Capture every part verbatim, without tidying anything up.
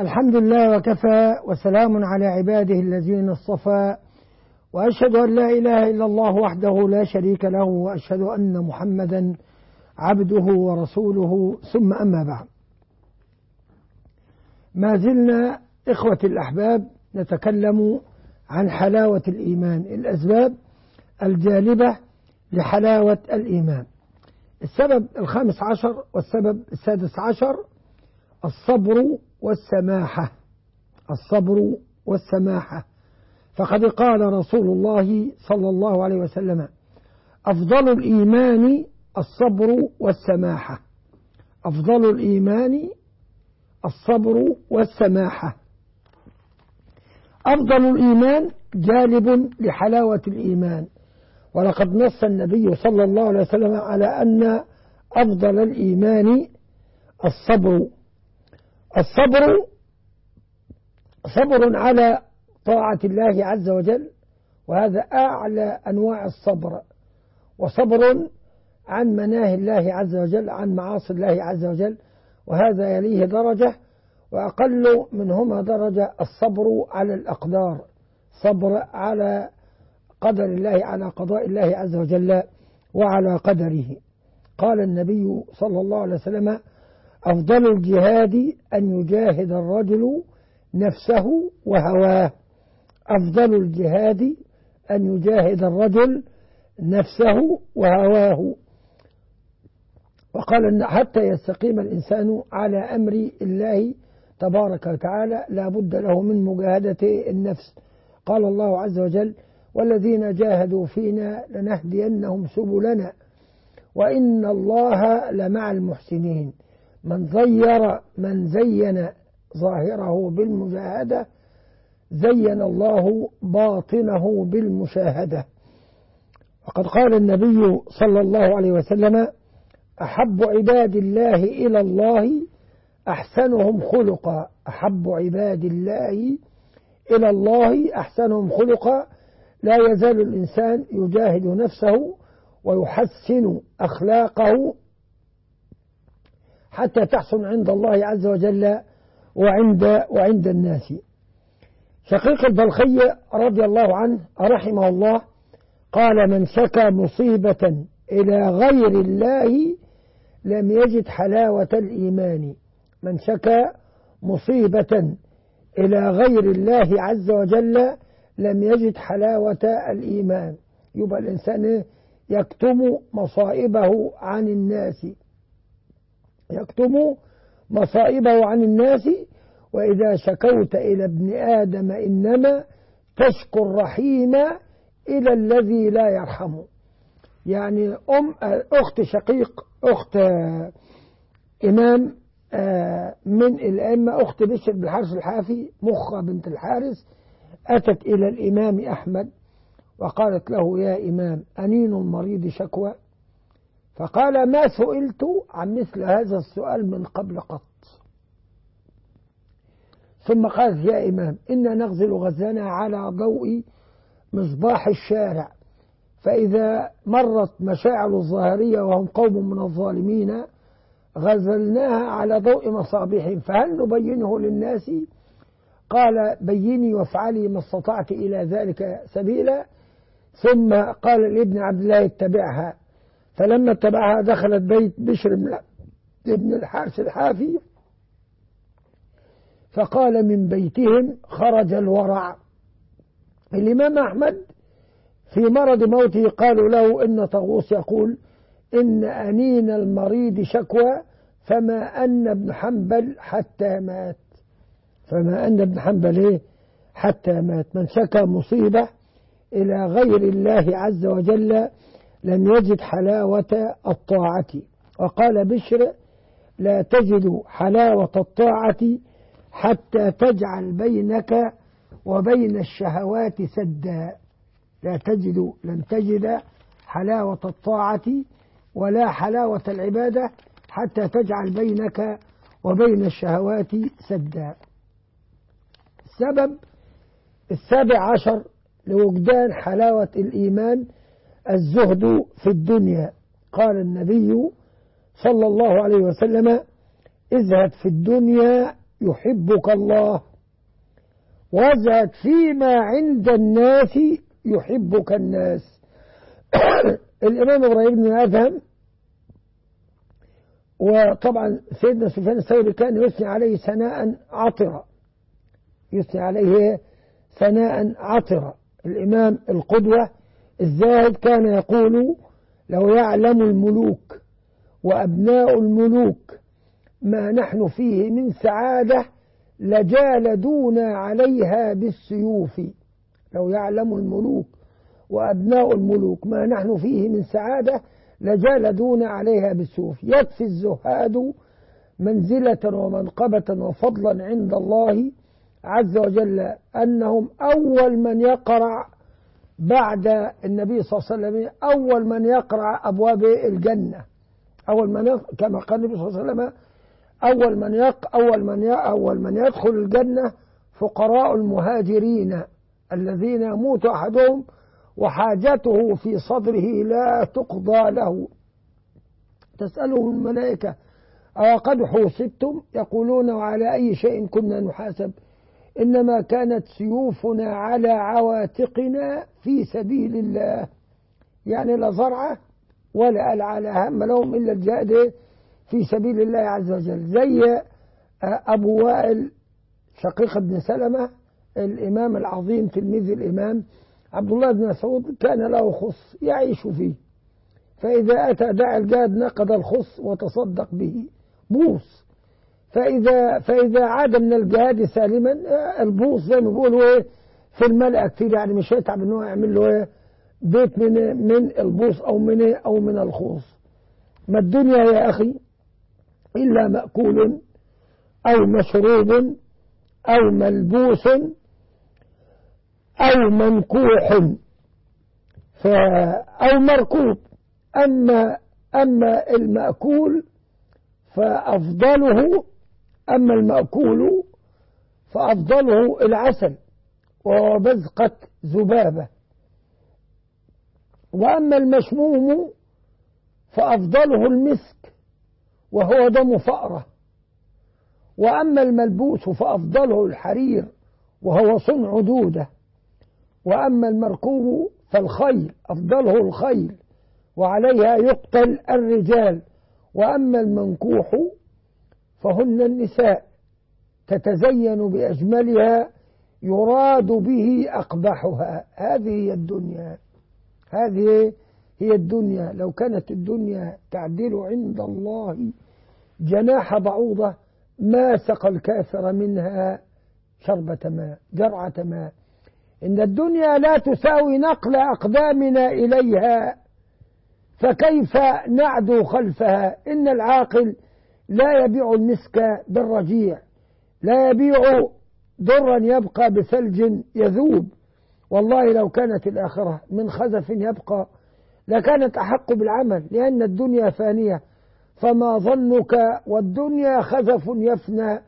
الحمد لله وكفى وسلام على عباده الذين اصطفى، وأشهد أن لا إله إلا الله وحده لا شريك له، وأشهد أن محمدا عبده ورسوله، ثم أما بعد. ما زلنا إخوة الأحباب نتكلم عن حلاوة الإيمان، الأسباب الجالبة لحلاوة الإيمان. السبب الخامس عشر والسبب السادس عشر الصبر والسماحة. الصبر والسماحة، فقد قال رسول الله صلى الله عليه وسلم: أفضل الإيمان الصبر والسماحة. أفضل الإيمان الصبر والسماحة. أفضل الإيمان جالب لحلاوة الإيمان، ولقد نص النبي صلى الله عليه وسلم على أن أفضل الإيمان الصبر. الصبر صبر على طاعة الله عز وجل، وهذا أعلى أنواع الصبر، وصبر عن مناهي الله عز وجل، عن معاصي الله عز وجل، وهذا يليه درجة، وأقل منهما درجة الصبر على الأقدار، صبر على قدر الله، على قضاء الله عز وجل وعلى قدره. قال النبي صلى الله عليه وسلم: أفضل الجهاد أن يجاهد الرجل نفسه وهواه. أفضل الجهاد أن يجاهد الرجل نفسه وهواه. وقال أن حتى يستقيم الإنسان على أمر الله تبارك وتعالى لا بد له من مجاهدة النفس. قال الله عز وجل: والذين جاهدوا فينا لنهدينهم سبلنا وإن الله لمع المحسنين. من زير من زين ظاهره بالمجاهدة زين الله باطنه بالمشاهدة. وقد قال النبي صلى الله عليه وسلم: أحب عباد الله إلى الله أحسنهم خلقا. أحب عباد الله إلى الله أحسنهم خلقا. لا يزال الإنسان يجاهد نفسه ويحسن أخلاقه حتى تحسن عند الله عز وجل وعند وعند الناس. شقيق البلخي رضي الله عنه رحمه الله قال: من شكى مصيبة إلى غير الله لم يجد حلاوة الإيمان. من شكى مصيبة إلى غير الله عز وجل لم يجد حلاوة الإيمان. يبقى الإنسان يكتم مصائبه عن الناس، يكتم مصائبه عن الناس. وإذا شكوت إلى ابن آدم إنما تشكو الرحيم إلى الذي لا يرحم. يعني أم أخت شقيق أخت إمام من الأئمة، أخت بشر بن الحارث الحافي مخة بنت الحارث، أتت إلى الإمام أحمد وقالت له: يا إمام، أنين المريض شكوى؟ فقال: ما سئلت عن مثل هذا السؤال من قبل قط. ثم قالت: يا إمام، إنا نغزل غزلنا على ضوء مصباح الشارع، فإذا مرت مشاعل الظاهرية وهم قوم من الظالمين غزلناها على ضوء مصابيحهم، فهل نبينه للناس؟ قال: بيني وافعلي ما استطعت إلى ذلك سبيلا. ثم قال لابن عبد الله: اتبعها. فلما اتبعها دخلت بيت بشر بن الحارث الحافي، فقال: من بيتهم خرج الورع. الإمام أحمد في مرض موته قالوا له إن طاووس يقول: إن أنين المريض شكوى، فما أن ابن حنبل حتى مات. فما أن ابن حنبل إيه؟ حتى مات. من شكى مصيبة إلى غير الله عز وجل لم يجد حلاوة الطاعة. وقال بشر: لا تجد حلاوة الطاعة حتى تجعل بينك وبين الشهوات سدا. لا تجد لن تجد حلاوة الطاعة ولا حلاوة العبادة حتى تجعل بينك وبين الشهوات سدا. السبب السابع عشر لوجدان حلاوة الإيمان الزهد في الدنيا. قال النبي صلى الله عليه وسلم: ازهد في الدنيا يحبك الله، وازهد فيما عند الناس يحبك الناس. الإمام إبراهيم بن أدهم، وطبعا سيدنا سفيان الثوري كان يثني عليه ثناء عطرا، يثني عليه ثناء عطرا. الإمام القدوة الزاهد كان يقول: لو يعلم الملوك وأبناء الملوك ما نحن فيه من سعادة لجالدونا عليها بالسيوف. لو يعلم الملوك وأبناء الملوك ما نحن فيه من سعادة لجالدونا عليها بالسيوف. يكفي الزهاد منزلة ومنقبة وفضلا عند الله عز وجل أنهم أول من يقرع بعد النبي صلى الله عليه وسلم، أول من يقرع أبواب الجنة، أول من يق... كما قال النبي صلى الله عليه وسلم: أول من يق... أول من ي... أول من يدخل الجنة فقراء المهاجرين الذين يموت أحدهم وحاجته في صدره لا تقضى له، تسألهم الملائكة: أو قد حوسبتم؟ يقولون: وعلى أي شيء كنا نحاسب؟ إنما كانت سيوفنا على عواتقنا في سبيل الله. يعني لا زرعة ولا ألعى لا هم لهم إلا الجهاد في سبيل الله عز وجل. زي أبو وائل شقيق بن سلمة الإمام العظيم تلميذ الإمام عبد الله بن مسعود، كان له خص يعيش فيه، فإذا أتى داعي الجهاد نقض الخص وتصدق به بوص، فإذا فإذا عاد من الجهاد سالما البوص زي ما بيقولوا ايه في الملأ كتير، يعني مش هيتعب ان هو يعمل له ايه بيت من من البوص او من ايه او من الخوص. ما الدنيا يا اخي الا مأكول او مشروب او ملبوس او منكوح او مركوب. اما اما المأكول فأفضله أما المأكول فأفضله العسل وهو بزقة ذبابة، وأما المشموم فأفضله المسك وهو دم فأرة، وأما الملبوس فأفضله الحرير وهو صنع دودة، وأما المركوب فالخيل أفضله الخيل وعليها يقتل الرجال، وأما المنكوح فهن النساء تتزين بأجملها يراد به أقبحها. هذه هي الدنيا، هذه هي الدنيا. لو كانت الدنيا تعدل عند الله جناح بعوضة ما سقى الكافر منها شربة ماء جرعة ماء. إن الدنيا لا تساوي نقل أقدامنا إليها، فكيف نعدو خلفها؟ إن العاقل لا يبيع المسك بالرجيع، لا يبيع درا يبقى بثلج يذوب. والله لو كانت الآخرة من خزف يبقى لكانت أحق بالعمل، لأن الدنيا فانية. فما ظنك والدنيا خزف يفنى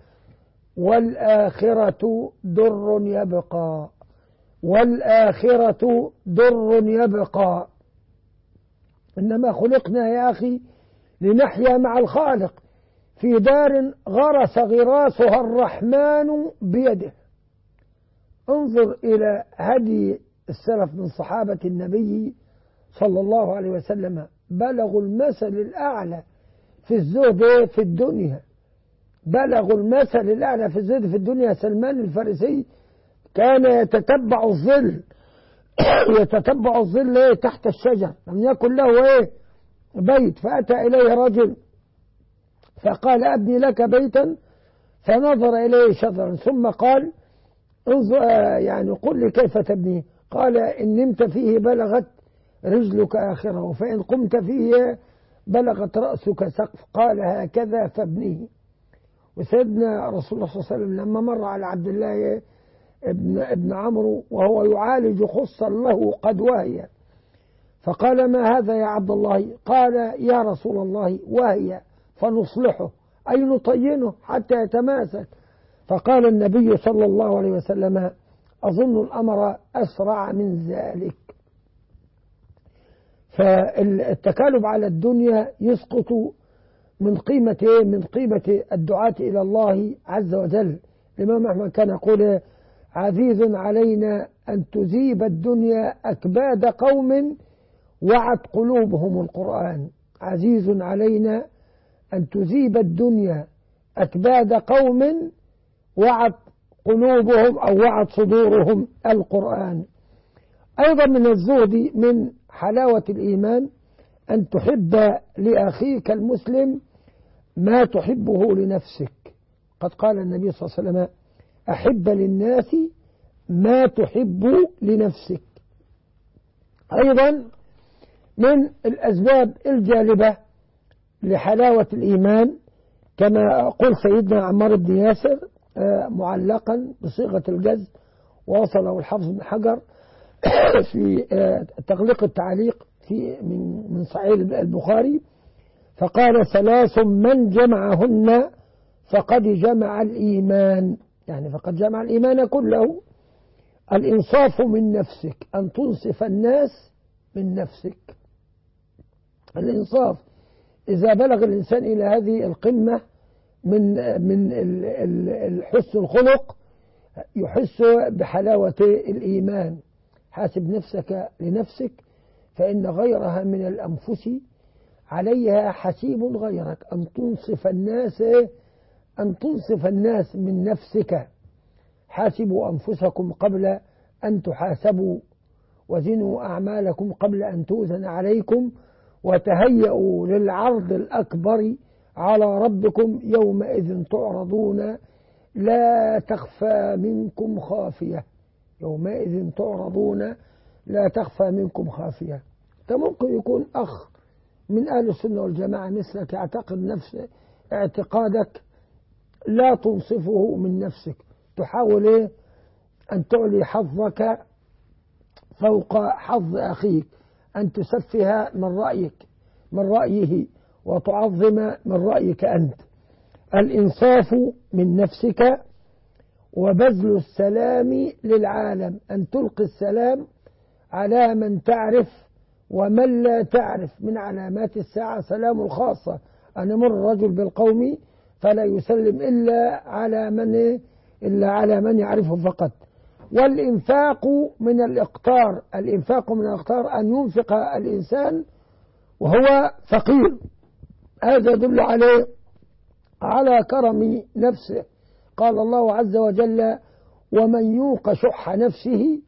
والآخرة در يبقى، والآخرة در يبقى. إنما خلقنا يا أخي لنحيا مع الخالق في دار غرس غراسها الرحمن بيده. انظر إلى هدي السلف من صحابة النبي صلى الله عليه وسلم، بلغوا المثل الأعلى في الزهد في الدنيا، بلغوا المثل الأعلى في الزهد في الدنيا. سلمان الفارسي كان يتتبع الظل يتتبع الظل تحت الشجر، لم يكن له ايه بيت، فأتى إليه رجل فقال: أبني لك بيتا، فنظر إليه شجرا ثم قال: انظر يعني قل لي كيف تبنيه؟ قال: إن نمت فيه بلغت رجلك آخره، فإن قمت فيه بلغت رأسك سقف، قال: هكذا فابنيه. وسيدنا رسول الله صلى الله عليه وسلم لما مر على عبد الله ابن, ابن عمرو وهو يعالج خصا له قد وهي، فقال: ما هذا يا عبد الله؟ قال: يا رسول الله وهي، فنصلحه أي نطينه حتى يتماسك. فقال النبي صلى الله عليه وسلم: أظن الأمر أسرع من ذلك. فالتكالب على الدنيا يسقط من قيمة إيه؟ من قيمة الدعاة إلى الله عز وجل. الإمام أحمد كان يقول عزيز علينا أن تذيب الدنيا أكباد قوم وعت قلوبهم القرآن. عزيز علينا أن تذيب الدنيا أكباد قوم وعت قلوبهم أو وعت صدورهم القرآن. أيضا من الزهد من حلاوة الإيمان أن تحب لأخيك المسلم ما تحبه لنفسك. قد قال النبي صلى الله عليه وسلم أحب للناس ما تحب لنفسك. أيضا من الأسباب الجالبة لحلاوة الإيمان كما قل سيدنا عمار بن ياسر معلقا بصيغة الجزم، ووصله الحافظ بن حجر في تغليق التعليق في من من صحيح البخاري، فقال ثلاث من جمعهن فقد جمع الإيمان، يعني فقد جمع الإيمان كله. الإنصاف من نفسك، أن تنصف الناس من نفسك. الإنصاف إذا بلغ الإنسان إلى هذه القمة من من الحسن الخلق يحس بحلاوة الإيمان. حاسب نفسك لنفسك فإن غيرها من الأنفس عليها حسيب غيرك. أن تنصف الناس أن تنصف الناس من نفسك. حاسبوا أنفسكم قبل أن تحاسبوا وزنوا أعمالكم قبل أن توزن عليكم وتهيئوا للعرض الأكبر على ربكم يومئذ تعرضون لا تخفى منكم خافية. يومئذ تعرضون لا تخفى منكم خافية. أنت ممكن يكون أخ من أهل السنة والجماعة مثلك يعتقد نفس اعتقادك لا تنصفه من نفسك، تحاول إيه؟ أن تعلي حظك فوق حظ أخيك، أن تسفه من رأيك من رأيه وتعظم من رأيك أنت. الإنصاف من نفسك وبذل السلام للعالم، أن تلقي السلام على من تعرف ومن لا تعرف. من علامات الساعة سلام الخاصة، أن يمر الرجل بالقوم فلا يسلم إلا على من إلا على من يعرفه فقط. والإنفاق من الإقتار، الإنفاق من الإقتار أن ينفق الإنسان وهو فقير، هذا يدل عليه على كرم نفسه. قال الله عز وجل ومن يوق شح نفسه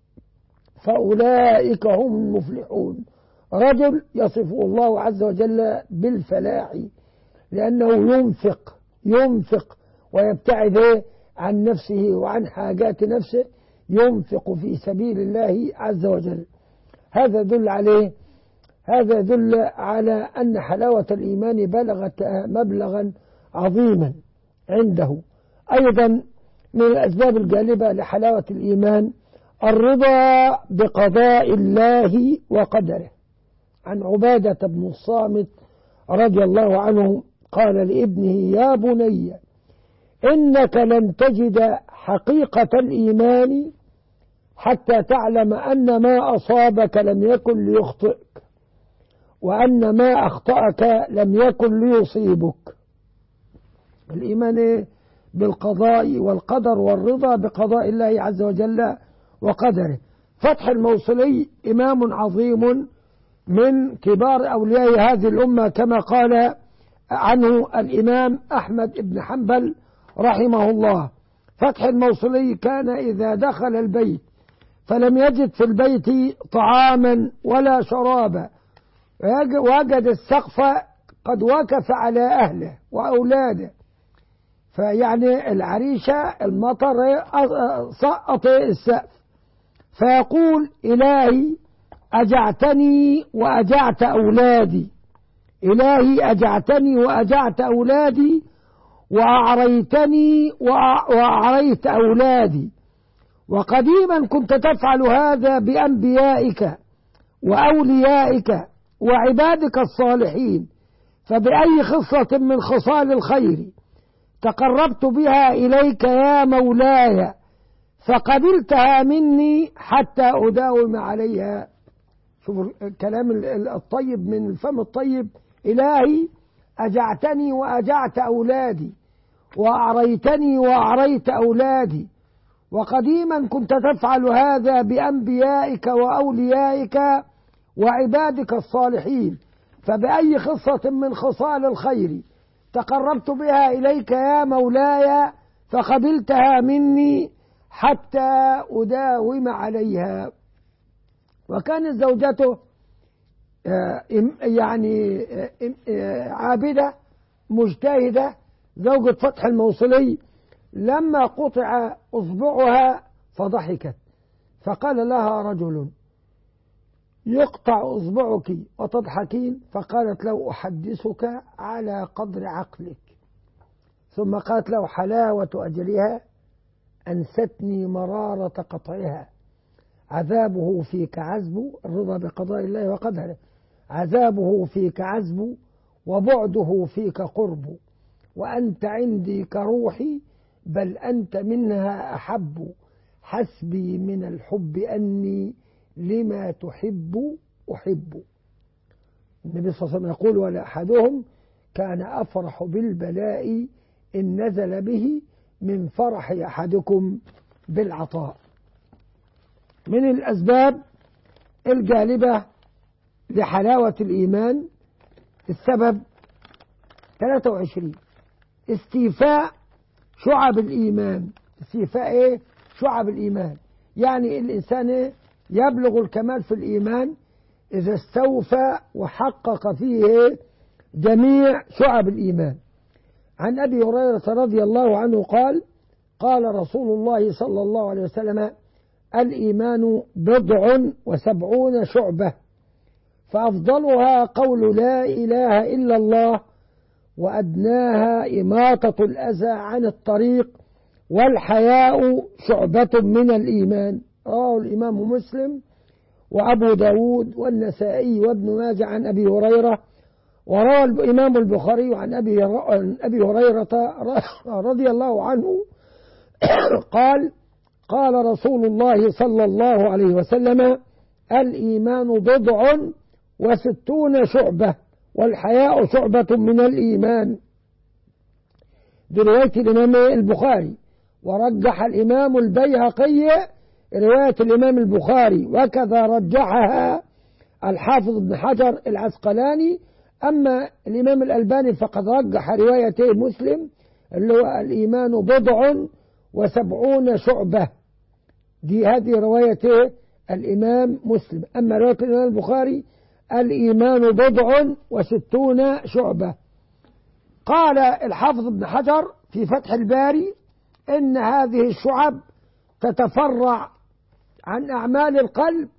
فأولئك هم المفلحون. رجل يصفه الله عز وجل بالفلاح لأنه ينفق ينفق ويبتعد عن نفسه وعن حاجات نفسه، ينفق في سبيل الله عز وجل. هذا يدل عليه هذا يدل على أن حلاوة الإيمان بلغت مبلغا عظيما عنده. أيضا من الأسباب الجالبة لحلاوة الإيمان الرضا بقضاء الله وقدره. عن عبادة بن الصامت رضي الله عنه قال لابنه يا بني إنك لن تجد حقيقة الإيمان حتى تعلم أن ما أصابك لم يكن ليخطئك وأن ما أخطأك لم يكن ليصيبك. الإيمان بالقضاء والقدر والرضا بقضاء الله عز وجل وقدره. فتح الموصلي إمام عظيم من كبار أولياء هذه الأمة كما قال عنه الإمام أحمد بن حنبل رحمه الله. فتح الموصلي كان إذا دخل البيت فلم يجد في البيت طعاما ولا شرابا وجد السقف قد وقف على أهله وأولاده، فيعني العريشة المطر سقط السقف، فيقول إلهي أجعتني وأجعت أولادي، إلهي أجعتني وأجعت أولادي وأعريتني وأعريت أولادي. وقديما كنت تفعل هذا بأنبيائك وأوليائك وعبادك الصالحين، فبأي خصلة من خصال الخير تقربت بها إليك يا مولاي فقبلتها مني حتى أداوم عليها. شوفوا الكلام الطيب من الفم الطيب. إلهي أجعتني وأجعت أولادي، وأعريتني وأعريت أولادي، وقديما كنت تفعل هذا بأنبيائك وأوليائك وعبادك الصالحين، فبأي خصة من خصال الخير تقربت بها إليك يا مولاي فقبلتها مني حتى أداوم عليها. وكانت زوجته يعني عابدة مجتهدة، زوجة فتح الموصلي، لما قطع أصبعها فضحكت، فقال لها رجل: يقطع أصبعك وتضحكين؟ فقالت له: أحدثك على قدر عقلك. ثم قالت له: حلاوة أجلها أنستني مرارة قطعها، عذابه فيك عذب، الرضا بقضاء الله وقدره، عذابه فيك عذب وبعده فيك قرب، وأنت عندي كروحي بل أنت منها أحب، حسبي من الحب أني لما تحب أحب. النبي صلى الله عليه وسلم يقول: ولا أحدهم كان أفرح بالبلاء إن نزل به من فرح أحدكم بالعطاء. من الأسباب الجالبة لحلاوة الإيمان السبب ثلاثة وعشرين استيفاء شعب الإيمان. استيفاء إيه؟ شعب الإيمان، يعني الإنسان يبلغ الكمال في الإيمان إذا استوفى وحقق فيه جميع شعب الإيمان. عن أبي هريرة رضي الله عنه قال: قال رسول الله صلى الله عليه وسلم: الإيمان بضع وسبعون شعبة، فأفضلها قول لا إله إلا الله، وأدناها إماطة الأذى عن الطريق، والحياء شعبة من الإيمان. رواه الإمام مسلم وأبو داود والنسائي وابن ماجه عن أبي هريرة. وروى الإمام البخاري عن أبي أبي هريرة رضي الله عنه قال: قال رسول الله صلى الله عليه وسلم: الإيمان بضع وستون شعبة، والحياء شعبة من الإيمان. دي رواية الإمام البخاري. ورجح الإمام البيهقي رواية الإمام البخاري، وكذا رجحها الحافظ ابن حجر العسقلاني. أما الإمام الألباني فقد رجح رواية مسلم اللي هو الإيمان بضع وسبعون شعبة، دي هذه رواية الإمام مسلم. أما رواية الإمام البخاري الإيمان بضع وستون شعبة. قال الحافظ ابن حجر في فتح الباري إن هذه الشعب تتفرع عن أعمال القلب.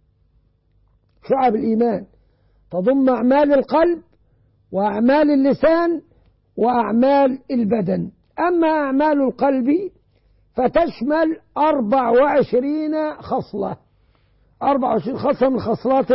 شعب الإيمان تضم أعمال القلب وأعمال اللسان وأعمال البدن. أما أعمال القلب فتشمل أربع وعشرين خصلة، أربع وعشرين خصلة من خصلات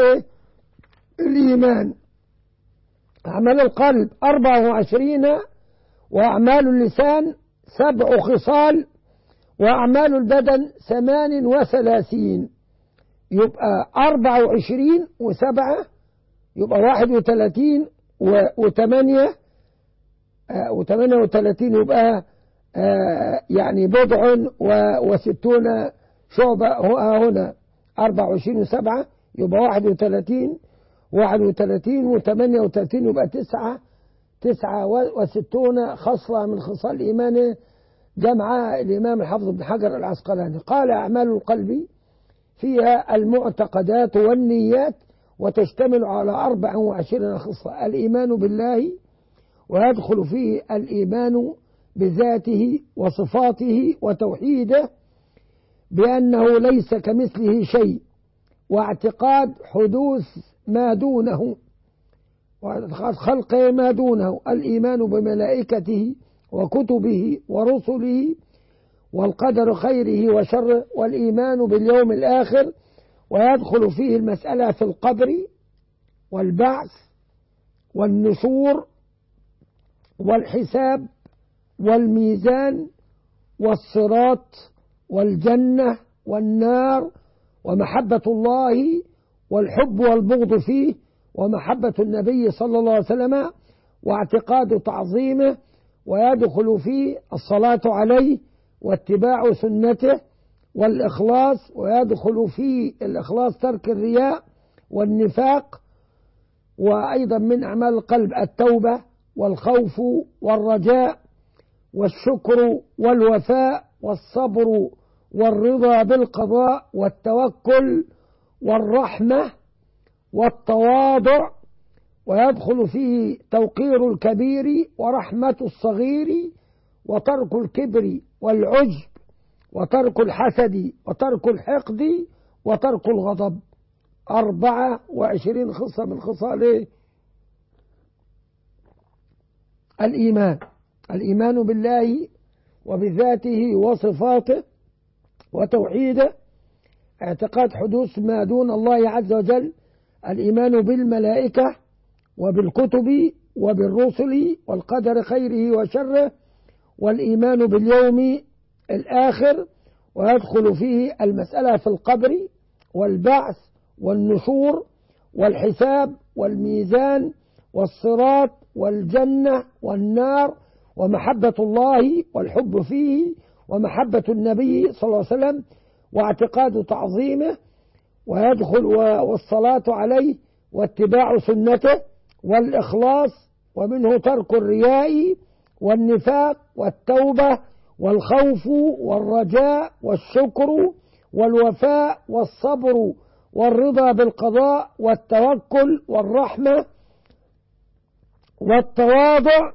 الإيمان. أعمال القلب أربع وعشرين، وأعمال اللسان سبع خصال، وأعمال البدن ثمان وثلاثين. يبقى أربع وعشرين وسبعة يبقى واحد وثلاثين وثمانية وثمانية وثلاثين، يبقى يعني بضع وستون شعبة. هنا أربع وعشرين وسبعة يبقى واحد وثلاثين، واحد وثلاثين وثمانية وثلاثين يبقى تسعة تسعة وستون خصلة من خصال الإيمان، جمع الإمام الحافظ ابن حجر العسقلاني. قال: أعمال القلب فيها المعتقدات والنيات، وتشتمل على أربع وعشرين خصلة. الإيمان بالله، ويدخل فيه الإيمان بذاته وصفاته وتوحيده بأنه ليس كمثله شيء، واعتقاد حدوث ما دونه واعتقاد خلق ما دونه. الإيمان بملائكته وكتبه ورسله والقدر خيره وشره، والإيمان باليوم الآخر، ويدخل فيه المسألة في القبر والبعث والنشور والحساب والميزان والصراط والجنة والنار، ومحبة الله والحب والبغض فيه، ومحبة النبي صلى الله عليه وسلم، واعتقاد تعظيمه، ويدخل فيه الصلاة عليه واتباع سنته والإخلاص، ويدخل فيه الإخلاص ترك الرياء والنفاق. وأيضا من أعمال القلب التوبة والخوف والرجاء والشكر والوفاء والصبر والرضا بالقضاء والتوكل والرحمة والتواضع. ويدخل فيه توقير الكبير ورحمة الصغير وترك الكبر والعجب وترك الحسد وترك الحقد وترك الغضب. أربعة وعشرين خصلة من خصال الإيمان: الإيمان بالله وبذاته وصفاته وتوحيده، اعتقاد حدوث ما دون الله عز وجل، الإيمان بالملائكة وبالكتب وبالرسل والقدر خيره وشره، والإيمان باليوم الآخر. ويدخل فيه المسألة في القبر والبعث والنشور والحساب والميزان والصراط والجنة والنار، ومحبة الله والحب فيه، ومحبة النبي صلى الله عليه وسلم واعتقاد تعظيمه. ويدخل والصلاة عليه واتباع سنته والإخلاص، ومنه ترك الرياء والنفاق والتوبة والخوف والرجاء والشكر والوفاء والصبر والرضا بالقضاء والتوكل والرحمة والتواضع.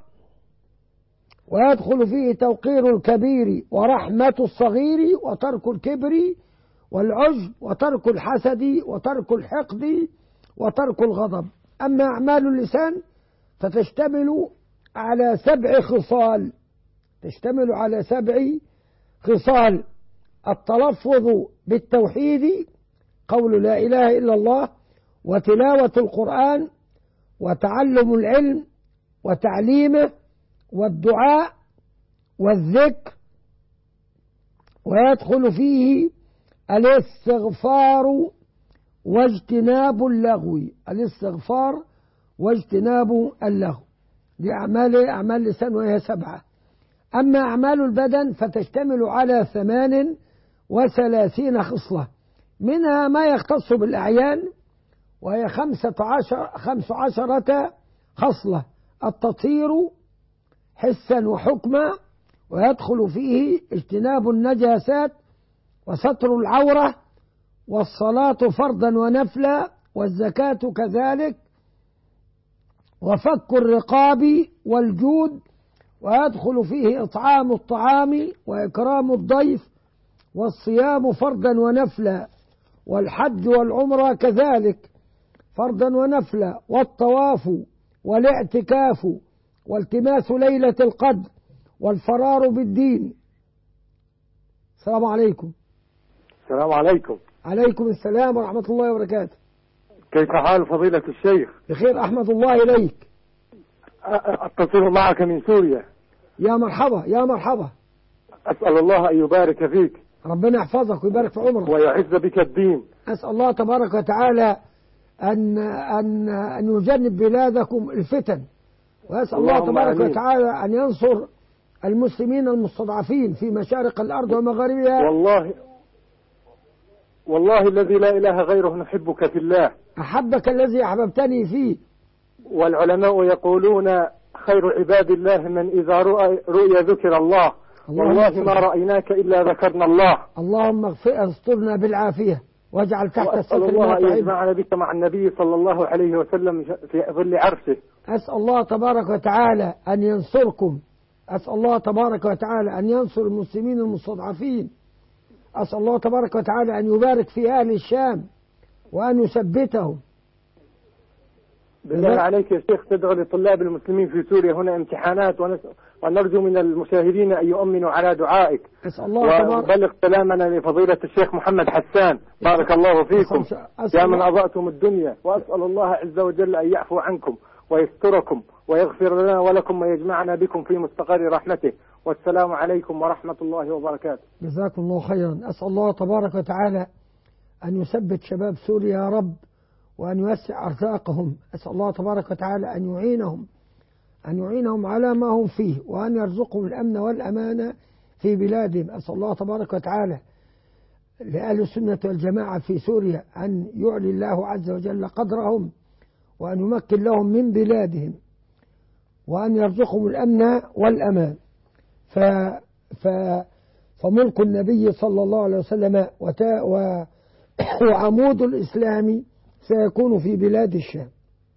ويدخل فيه توقير الكبير ورحمة الصغير وترك الكبر والعجب وترك الحسد وترك الحقد وترك الغضب. أما أعمال اللسان فتشتمل على سبع خصال تشتمل على سبع خصال: التلفظ بالتوحيد، قول لا إله إلا الله، وتلاوة القرآن، وتعلم العلم وتعليمه، والدعاء والذكر. ويدخل فيه الاستغفار واجتناب اللغو الاستغفار واجتناب اللغو. دي أعمال أعمال لسان وهي سبعة. أما أعمال البدن فتشتمل على ثمان وثلاثين خصلة، منها ما يختص بالأعيان وهي خمسة عشر خمس عشرة خصلة: التطهير حسا وحكما، ويدخل فيه اجتناب النجاسات وستر العورة والصلاة فرضا ونفلا والزكاة كذلك وفك الرقاب والجود. ويدخل فيه إطعام الطعام وإكرام الضيف والصيام فرضا ونفلا والحج والعمرة كذلك فرضا ونفلا والطواف والاعتكاف والتماس ليلة القدر والفرار بالدين. السلام عليكم. السلام عليكم. عليكم السلام ورحمة الله وبركاته. كيف حال فضيلة الشيخ؟ بخير أحمد الله إليك. أتصل معك من سوريا. يا مرحبا يا مرحبا. أسأل الله أن يبارك فيك. ربنا يحفظك ويبارك في عمرك ويعز بك الدين. أسأل الله تبارك وتعالى أن أن أن يجنب بلادكم الفتن، وأسأل الله تبارك آمين. وتعالى أن ينصر المسلمين المستضعفين في مشارق الأرض ومغاربها. والله والله الذي لا إله غيره نحبك في الله. أحبك الذي أحببتني فيه. والعلماء يقولون خير عباد الله من إذا رؤي, رؤي ذكر الله. والله ما رأيناك إلا ذكرنا الله. اللهم اغفر استرنا بالعافية واجعل تحت الستر ما الله تعين. أن يجمعنا بك مع النبي صلى الله عليه وسلم في ظل عرشه. أسأل الله تبارك وتعالى أن ينصركم. أسأل الله تبارك وتعالى أن ينصر المسلمين المستضعفين. أسأل الله تبارك وتعالى أن يبارك في أهل الشام وأن يثبتهم. بالله عليك يا شيخ تدعو لطلاب المسلمين في سوريا، هنا امتحانات ونرجو من المشاهدين أن يؤمنوا على دعائك. أسأل الله تبارك وبلغ سلامنا لفضيلة الشيخ محمد حسان، بارك الله فيكم يا من أضأتم الدنيا. وأسأل الله عز وجل أن يعفو عنكم ويستركم ويغفر لنا ولكم ويجمعنا بكم في مستقر رحمته. والسلام عليكم ورحمة الله وبركاته. جزاكم الله خيرا. أسأل الله تبارك وتعالى أن يثبت شباب سوريا يا رب، وأن يوسع أرزاقهم. أسأل الله تبارك وتعالى أن يعينهم أن يعينهم على ما هم فيه، وأن يرزقهم الأمن والأمان في بلادهم. أسأل الله تبارك وتعالى لأهل السنة والجماعة في سوريا أن يعلي الله عز وجل قدرهم، وأن يمكن لهم من بلادهم، وأن يرزقهم الأمن والأمان. ف... ف... فملك النبي صلى الله عليه وسلم وتا... و... وعمود الإسلام سيكون في بلاد الشام.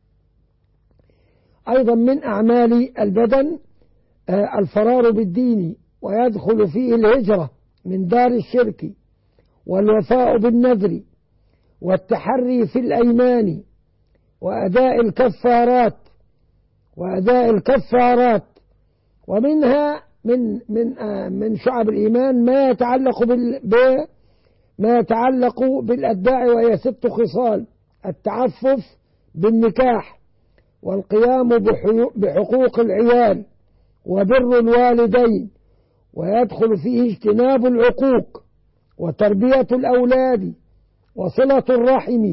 أيضا من أعمال البدن الفرار بالدين، ويدخل فيه الهجرة من دار الشرك، والوفاء بالنذر، والتحري في الأيمان، وأداء الكفارات وأداء الكفارات ومنها من من من شعب الإيمان ما يتعلق بال ما يتعلق بالأداء، وهي ست خصال: التعفف بالنكاح، والقيام بحقوق العيال، وبر الوالدين، ويدخل فيه اجتناب العقوق، وتربية الأولاد، وصلة الرحم،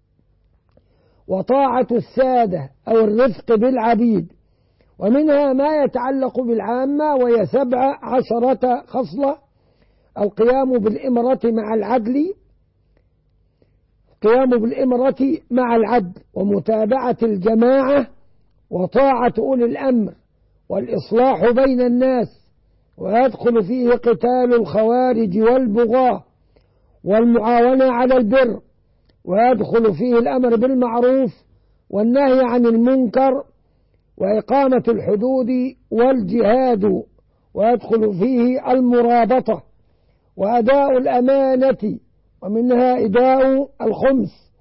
وطاعة السادة أو الرفق بالعبيد. ومنها ما يتعلق بالعامة، وهي سبع عشرة خصلة: القيام بالإمرة مع العدل القيام بالإمرة مع العدل ومتابعة الجماعة، وطاعة أولي الأمر، والإصلاح بين الناس. ويدخل فيه قتال الخوارج والبغاة، والمعاونة على البر، ويدخل فيه الأمر بالمعروف والنهي عن المنكر، وإقامة الحدود والجهاد. ويدخل فيه المرابطة، وأداء الأمانة، ومنها إداء الخمس،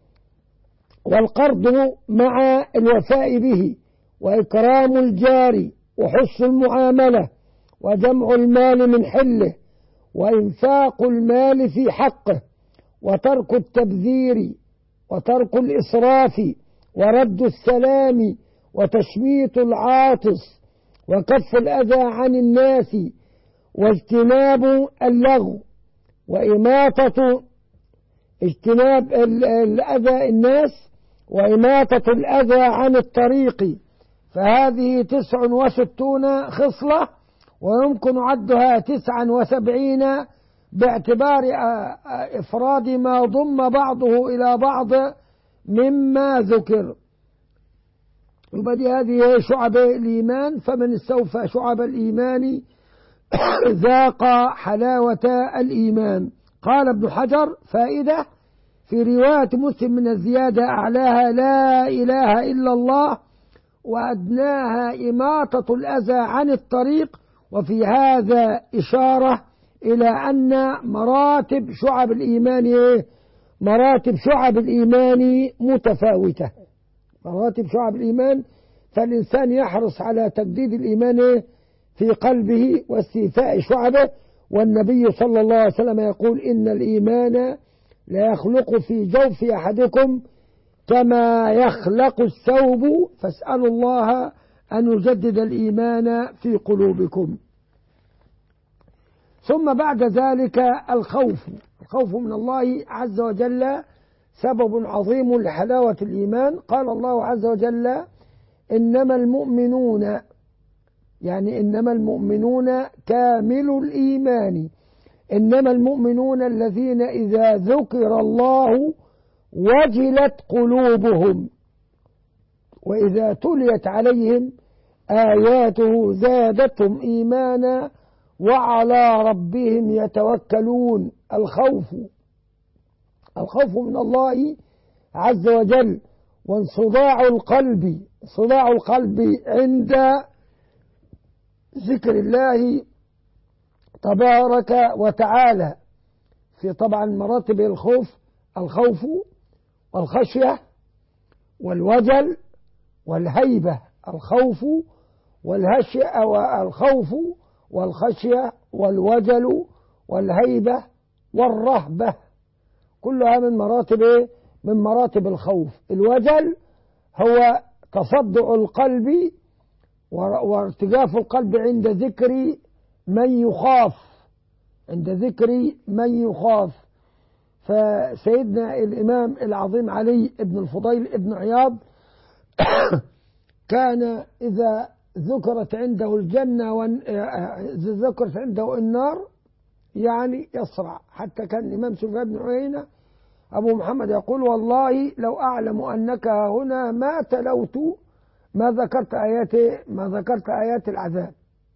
والقرض مع الوفاء به، وإكرام الجار، وحسن المعاملة، وجمع المال من حله، وإنفاق المال في حقه، وترك التبذير، وترك الإسراف، ورد السلام، وتشميت العاطس، وكف الأذى عن الناس، واجتناب اللغو، وإماطة اجتناب الأذى الناس، وإماطة الأذى عن الطريق. فهذه تسع وستون خصلة، ويمكن عدها تسعا وسبعين باعتبار إفراد ما ضم بعضه إلى بعض مما ذكر. وبدي هذه شعب الإيمان، فمن استوفى شعب الإيمان ذاق حلاوة الإيمان. قال ابن حجر: فائدة في رواية مسلم من الزيادة: أعلاها لا إله إلا الله، وأدناها إماطة الأذى عن الطريق. وفي هذا إشارة إلى أن مراتب شعب الإيمان مراتب شعب الإيمان متفاوتة. مراتب شعب الإيمان، فالإنسان يحرص على تجديد الإيمان في قلبه واستيفاء شعبه. والنبي صلى الله عليه وسلم يقول: إن الإيمان لا يخلق في جوف أحدكم كما يخلق الثوب، فاسألوا الله أن يجدد الإيمان في قلوبكم. ثم بعد ذلك الخوف الخوف من الله عز وجل سبب عظيم لحلاوة الإيمان. قال الله عز وجل: إنما المؤمنون يعني إنما المؤمنون كامل الإيمان إنما المؤمنون الذين إذا ذكر الله وجلت قلوبهم، وإذا تليت عليهم آياته زادتهم إيمانا، وعلى ربهم يتوكلون. الخوف الخوف من الله عز وجل، وانصداع القلب صداع القلب عند ذكر الله تبارك وتعالى. في طبعا مراتب الخوف: الخوف والخشية والوجل والهيبة. الخوف والهشية والخوف والخشية والوجل والهيبة والرهبة، كلها من مراتب من مراتب الخوف. الوجل هو تصدع القلب وارتجاف القلب عند ذكر من يخاف عند ذكر من يخاف. فسيدنا الإمام العظيم علي بن الفضيل بن عياض كان إذا ذكرت عنده الجنة وإذا ذكرت عنده النار يعني يصرع. حتى كان الإمام سفيان بن عيينة أبو محمد يقول والله لو أعلم أنك هنا ما تلوت ما ذكرت آيات ما ذكرت آيات العذاب.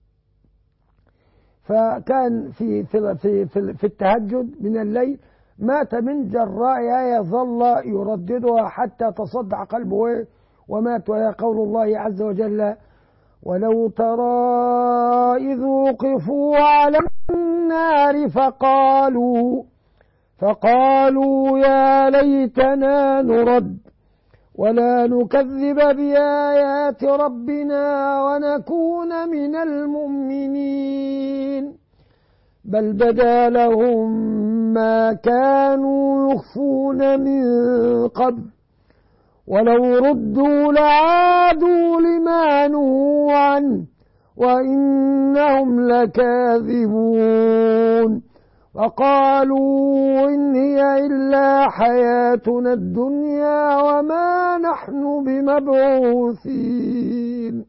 فكان في في في في, في التهجد من الليل مات من جراء آية ظل يرددها حتى تصدع قلبه ومات، وهي قول الله عز وجل ولو ترى إذ وقفوا على النار فقالوا فقالوا يا ليتنا نرد ولا نكذب بآيات ربنا ونكون من المؤمنين بل بدا لهم ما كانوا يخفون من قبل ولو ردوا لعادوا لما نهوا عنه وإنهم لكاذبون وقالوا إن هي إلا حياتنا الدنيا وما نحن بمبعوثين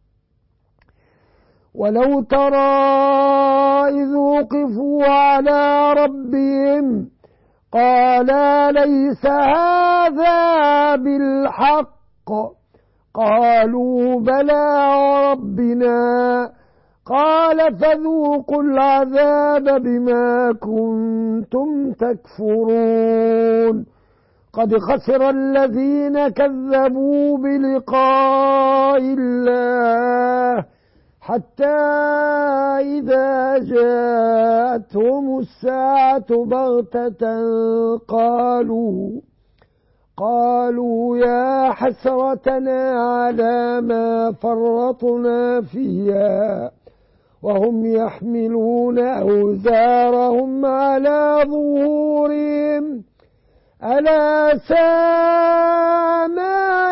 ولو ترى إذ وقفوا على ربهم قال ليس هذا بالحق قالوا بلى وربنا قال فذوقوا العذاب بما كنتم تكفرون قد خسر الذين كذبوا بلقاء الله حتى إذا جاءتهم الساعة بغتة قالوا قالوا يا حسرتنا على ما فرطنا فيها وهم يحملون أوزارهم على ظهورهم ألا ساء ما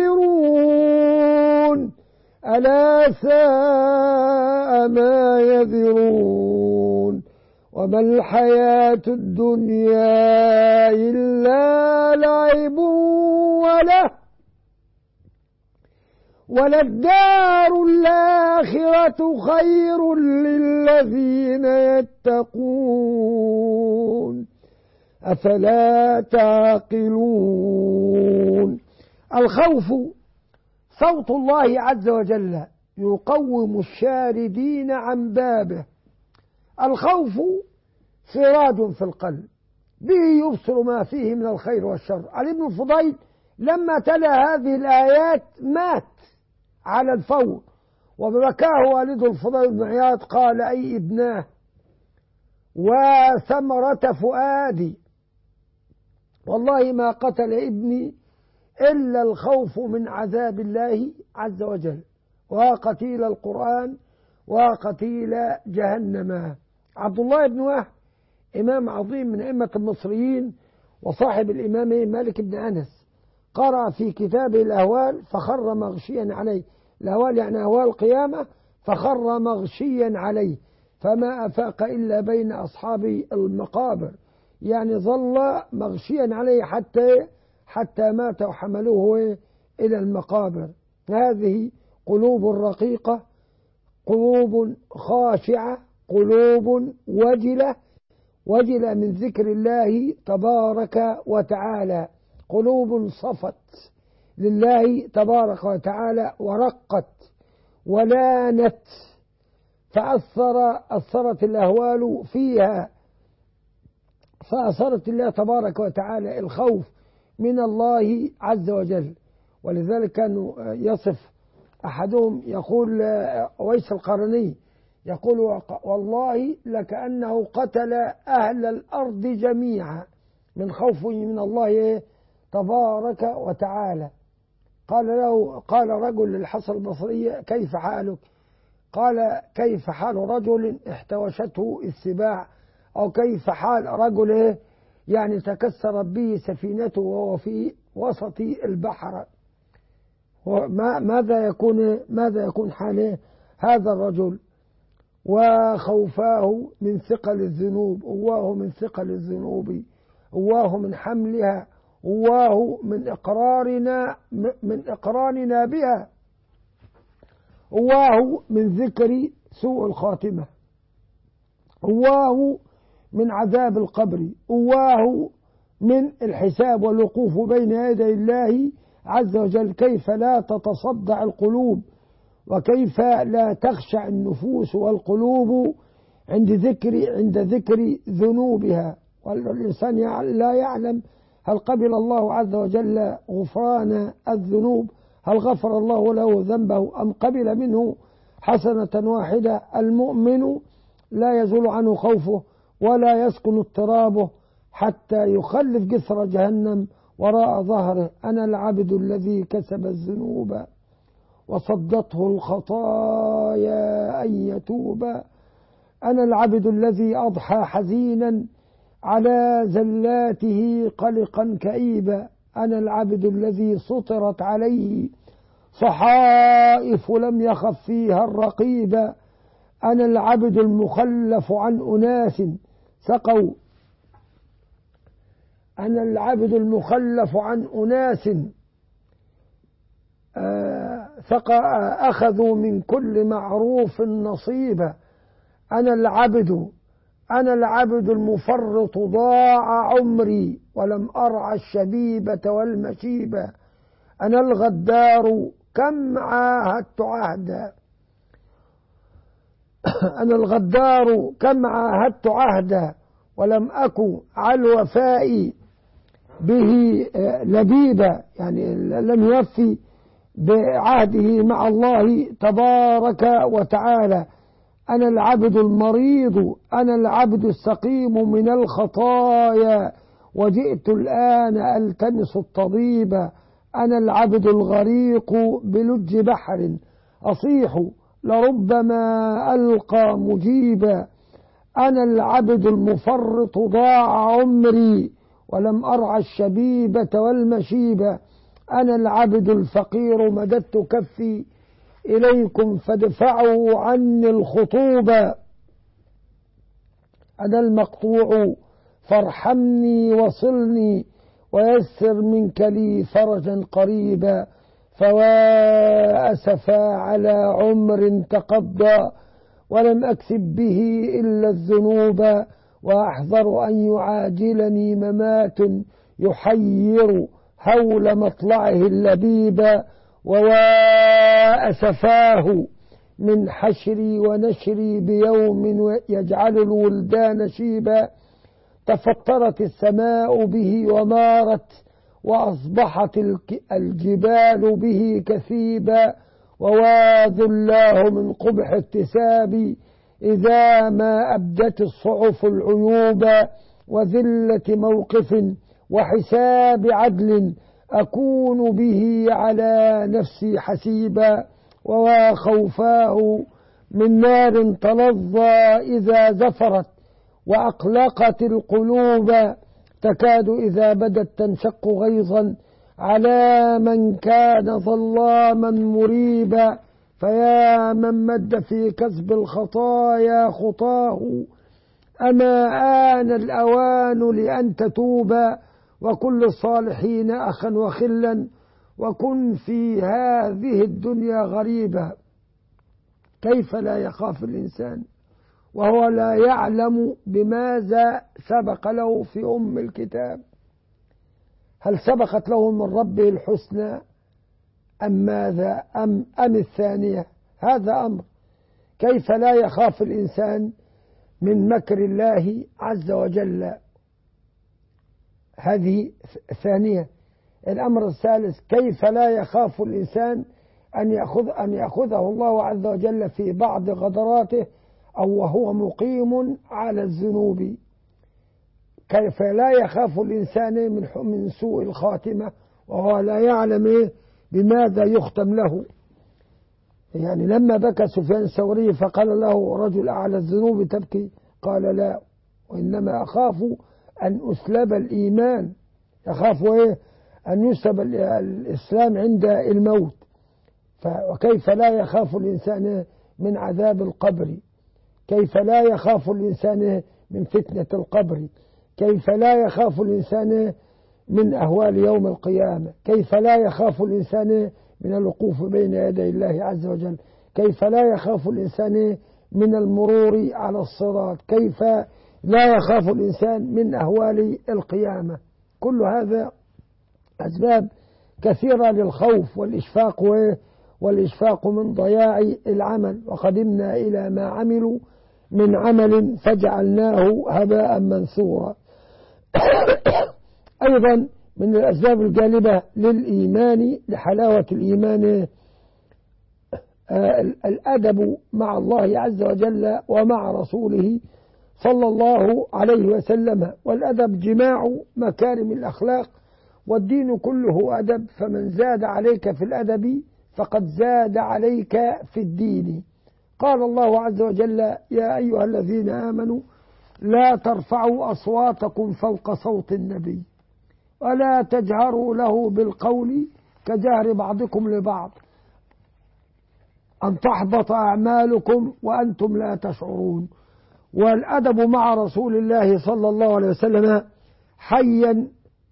يزرون ألا ساء ما يذرون وما الحياة الدنيا إلا لعب وله وللدار الآخرة خير للذين يتقون أفلا تعقلون. الخوف صوت الله عز وجل يقوم الشاردين عن بابه. الخوف سراج في القلب به يبصر ما فيه من الخير والشر. علي بن الفضيل لما تلا هذه الآيات مات على الفور وبكاه والد الفضيل بن عياض قال أي ابناه وثمرة فؤادي والله ما قتل ابني إلا الخوف من عذاب الله عز وجل وقتيل القرآن وقتيل جهنم. عبد الله بن وهب إمام عظيم من أئمة المصريين وصاحب الإمام مالك بن أنس قرأ في كتابه الأهوال فخر مغشيا عليه. الأهوال يعني أهوال القيامة. فخر مغشيا عليه فما أفاق إلا بين أصحاب المقابر، يعني ظل مغشيا عليه حتى حتى مات وحملوه إلى المقابر. هذه قلوب رقيقة، قلوب خاشعة، قلوب وجلة وجلة من ذكر الله تبارك وتعالى، قلوب صفت لله تبارك وتعالى ورقت ولانت فأثر أثرت الأهوال فيها، فأثرت الله تبارك وتعالى الخوف من الله عز وجل. ولذلك كانوا يصف أحدهم يقول أويس القرني يقول والله لكأنه قتل أهل الأرض جميعا من خوفه من الله تبارك وتعالى. قال له قال رجل للحسن البصري كيف حالك؟ قال كيف حال رجل احتوشته السباع، أو كيف حال رجل يعني تكسرت به سفينته وهو في وسط البحر. ماذا يكون ماذا يكون حال هذا الرجل؟ وخوفاه من ثقل الذنوب، أواه من ثقل الذنوب، أواه من حملها، أواه من إقرارنا من إقرارنا بها. هواه من ذكر سوء الخاتمة، هواه من عذاب القبر، هواه من الحساب والوقوف بين يدي الله عز وجل. كيف لا تتصدع القلوب وكيف لا تخشع النفوس والقلوب عند ذكر عند ذكر ذنوبها، والإنسان لا يعلم هل قبل الله عز وجل غفران الذنوب، هل غفر الله له ذنبه أم قبل منه حسنة واحدة. المؤمن لا يزول عنه خوفه ولا يسكن اضطرابه حتى يخلف جسر جهنم وراء ظهره. أنا العبد الذي كسب الذنوب وصدته الخطايا أن يتوب، أنا العبد الذي أضحى حزينا على زلاته قلقا كئيبا، أنا العبد الذي سطرت عليه صحائف لم يخف فيها الرقيب، أنا العبد المخلف عن أناس سقوا أنا العبد المخلف عن أناس أخذوا من كل معروف نصيبا، أنا العبد أنا العبد المفرط ضاع عمري ولم أرعى الشبيبة والمشيبة، أنا الغدار كم عاهدت عهدا أنا الغدار كم عاهدت عهدا ولم أكن على الوفاء به لبيبا، يعني لم يوفي بعهده مع الله تبارك وتعالى. أنا العبد المريض أنا العبد السقيم من الخطايا وجئت الآن ألتمس الطبيب، أنا العبد الغريق بلج بحر أصيح لربما ألقى مجيبا، أنا العبد المفرط ضاع عمري ولم أرعى الشبيبة والمشيبة، أنا العبد الفقير مددت كفي إليكم فادفعوا عني الخطوبة، أنا المقطوع فارحمني وصلني ويسر منك لي فرجا قريبا، فوا أسفا على عمر تقضى ولم أكسب به إلا الذنوب، وأحذر أن يعاجلني ممات يحير هول مطلعه اللبيب، وأسفاه من حشري ونشري بيوم يجعل الولدان شيبا، تفطرت السماء به ومارت وأصبحت الجبال به كثيبا، وواذ الله من قبح اكتسابي إذا ما أبدت الصحف العيوب، وذلة موقف وحساب عدل أكون به على نفسي حسيبا، وخوفاه من نار تلظى إذا زفرت وأقلقت القلوب، تكاد إذا بدت تنشق غيظا على من كان ظلاما مريبا، فيا من مد في كسب الخطايا خطاه أما آن الأوان لأن تتوبا، وكل الصالحين أخا وخلا وكن في هذه الدنيا غريبا. كيف لا يخاف الإنسان وهو لا يعلم بماذا سبق له في أم الكتاب؟ هل سبقت له من ربه الحسنى أم ماذا أم, أم الثانية؟ هذا أمر. كيف لا يخاف الإنسان من مكر الله عز وجل؟ هذه ثانية. الأمر الثالث، كيف لا يخاف الإنسان أن يأخذ أن يأخذه الله عز وجل في بعض غدراته أو وهو مقيم على الذنوب؟ كيف لا يخاف الإنسان من من سوء الخاتمة وهو لا يعلم إيه بماذا يختم له؟ يعني لما بكى سفيان الثوري فقال له رجل أعلى الذنوب تبكي؟ قال لا، وإنما أخاف أن أسلب الإيمان، يخاف إيه؟ أن يسلب الإسلام عند الموت. وكيف لا يخاف الإنسان من عذاب القبر؟ كيف لا يخاف الإنسان من فتنة القبر؟ كيف لا يخاف الإنسان من أهوال يوم القيامة؟ كيف لا يخاف الإنسان من الوقوف بين يدي الله عز وجل؟ كيف لا يخاف الإنسان من المرور على الصراط، كيف لا يخاف الإنسان من أهوال القيامة. كل هذا أسباب كثيرة للخوف والإشفاق والإشفاق من ضياع العمل. وقدمنا إلى ما عملوا من عمل فجعلناه هباء منثورا. أيضا من الأسباب الجالبة للإيمان، لحلاوة الإيمان، الأدب مع الله عز وجل ومع رسوله صلى الله عليه وسلم. والأدب جماع مكارم الأخلاق، والدين كله أدب، فمن زاد عليك في الأدب فقد زاد عليك في الدين. قال الله عز وجل: يا أيها الذين آمنوا لا ترفعوا أصواتكم فوق صوت النبي ولا تجهروا له بالقول كجهر بعضكم لبعض أن تحبط أعمالكم وأنتم لا تشعرون. والأدب مع رسول الله صلى الله عليه وسلم حيا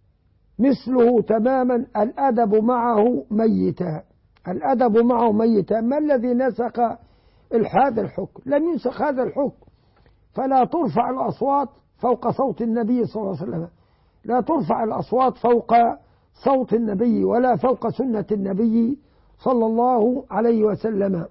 مثله تماما، الأدب معه ميتا، الأدب معه ميتا. ما الذي نسخ هذا الحكم؟ لم ينسخ هذا الحكم. فلا ترفع الأصوات فوق صوت النبي صلى الله عليه وسلم، لا ترفع الأصوات فوق صوت النبي ولا فوق سنة النبي صلى الله عليه وسلم.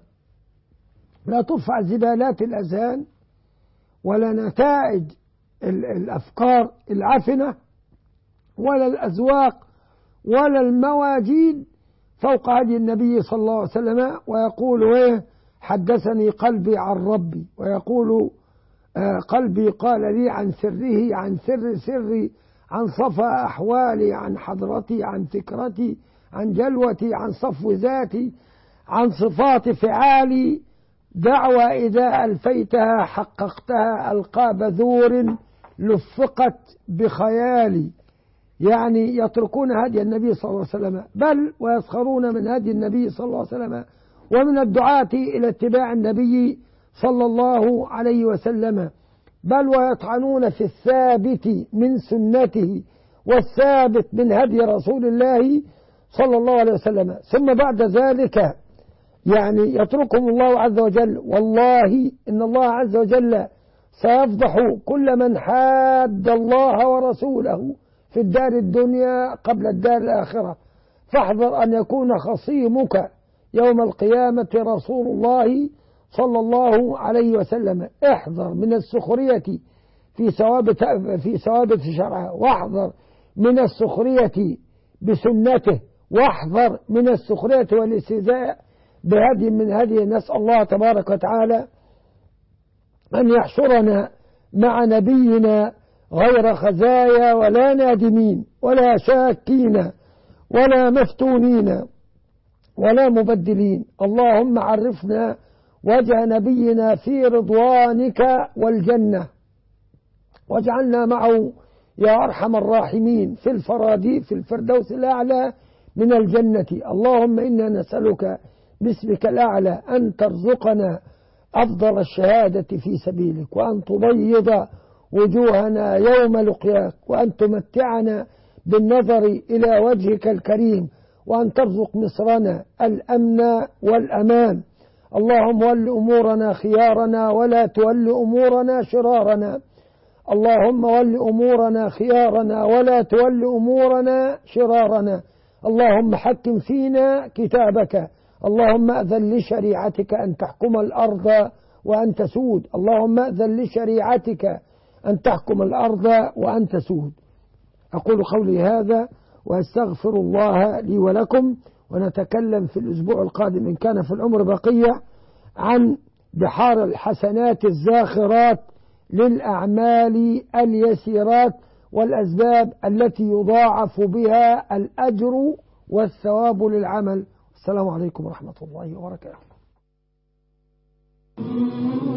لا ترفع زبالات الأذهان ولا نتائج الأفكار العفنة ولا الأذواق ولا المواجيد فوق هدي النبي صلى الله عليه وسلم. ويقول إيه؟ حدثني قلبي عن ربي، ويقول آه قلبي قال لي عن سره، عن سر سري، عن صفا أحوالي، عن حضرتي، عن فكرتي، عن جلوتي، عن صفو ذاتي، عن صفات فعالي. دعوة إذا ألفيتها حققتها، ألقاب ذور لفقت بخيالي. يعني يتركون هدي النبي صلى الله عليه وسلم، بل ويسخرون من هدي النبي صلى الله عليه وسلم ومن الدعاة إلى اتباع النبي صلى الله عليه وسلم، بل ويطعنون في الثابت من سنته والثابت من هدي رسول الله صلى الله عليه وسلم. ثم بعد ذلك يعني يتركهم الله عز وجل. والله إن الله عز وجل سيفضح كل من حاد الله ورسوله في الدار الدنيا قبل الدار الآخرة. فاحذر أن يكون خصيمك يوم القيامة رسول الله صلى الله عليه وسلم. احذر من السخرية في ثوابت في ثوابت شرعه، واحذر من السخرية بسنته، واحذر من السخرية والاستهزاء بهدي من هدي. نسأل الله تبارك وتعالى أن يحشرنا مع نبينا غير خزايا ولا نادمين ولا شاكين ولا مفتونين ولا مبدلين. اللهم عرفنا وجه نبينا في رضوانك والجنة، واجعلنا معه يا أرحم الراحمين في الفرادي في الفردوس الأعلى من الجنة. اللهم إنا نسألك باسمك الأعلى أن ترزقنا أفضل الشهادة في سبيلك، وأن تبيض وجوهنا يوم لقياك، وأن تمتعنا بالنظر إلى وجهك الكريم، وأن ترزق مصرنا الأمن والأمان. اللهم ول أمورنا خيارنا ولا تول أمورنا شرارنا. اللهم ول أمورنا خيارنا ولا تول أمورنا شرارنا. اللهم حكم فينا كتابك. اللهم أذن لشريعتك أن تحكم الأرض وأن تسود. اللهم أذن لشريعتك أن تحكم الأرض وأن تسود. أقول قولي هذا وأستغفر الله لي ولكم. ونتكلم في الأسبوع القادم إن كان في العمر بقية عن بحار الحسنات الزاخرات للأعمال اليسيرات والأسباب التي يضاعف بها الأجر والثواب للعمل. السلام عليكم ورحمة الله وبركاته.